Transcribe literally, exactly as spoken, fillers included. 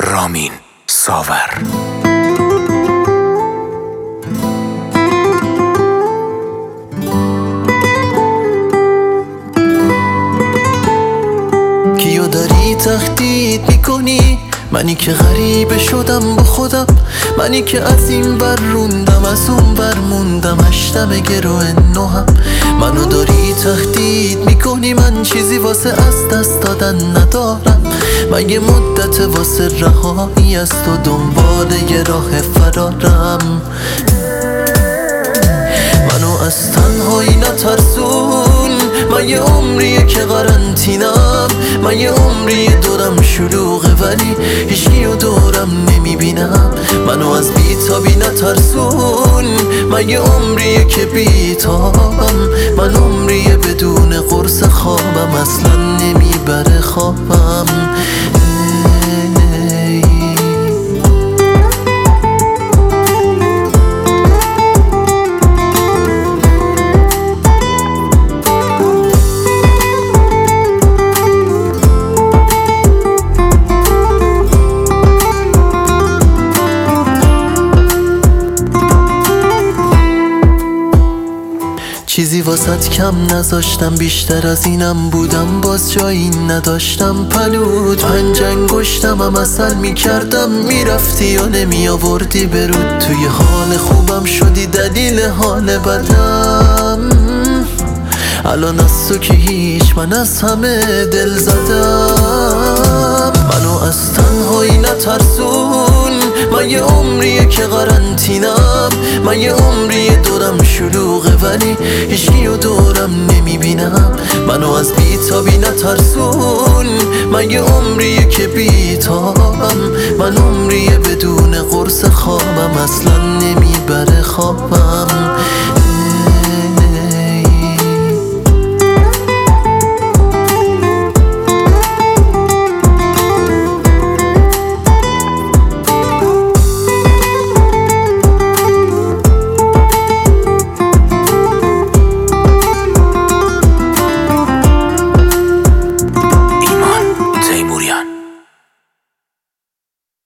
رامین ساور. کیو داری تهدید میکنی؟ منی که غریبه شدم با خودم، منی که از این بر روندم از اون بر موندم، هشتم گروه نهم. منو داری تهدید میکنی، من چیزی واسه از دست دادن ندارم. من یه مدت واسه رهایی از تو دنبال یه راه فرارم. منو از تنهایی نترسون، من یه عمریه که قرنطینم. من یه عمریه دورم شلوغه ولی هیچکیو دورم نمیبینم. منو از بیتابی نترسون، من یه عمریه که بیتابم. من عمریه بدون قرص خوابم، اصلا نمیبره خوابم. چیزی واسط کم نذاشتم، بیشتر از اینم بودم باز جایی نداشتم. پلود پنج انگشتم هم اصل میکردم، میرفتی و نمی آوردی برود. توی حال خوبم شدی دلیل حال بدم. الان از تو که هیچ، من از همه دل زدم. منو از تنهایی نترسون، من یه عمریه که قرنطینم. من یه عمریه دورم شلوغه ولی هیچکیو دورم نمیبینم. منو از بیتابی نترسون، من یه عمریه که بیتابم. من عمریه بدون قرص خوابم، اصلا نمیبره خوابم.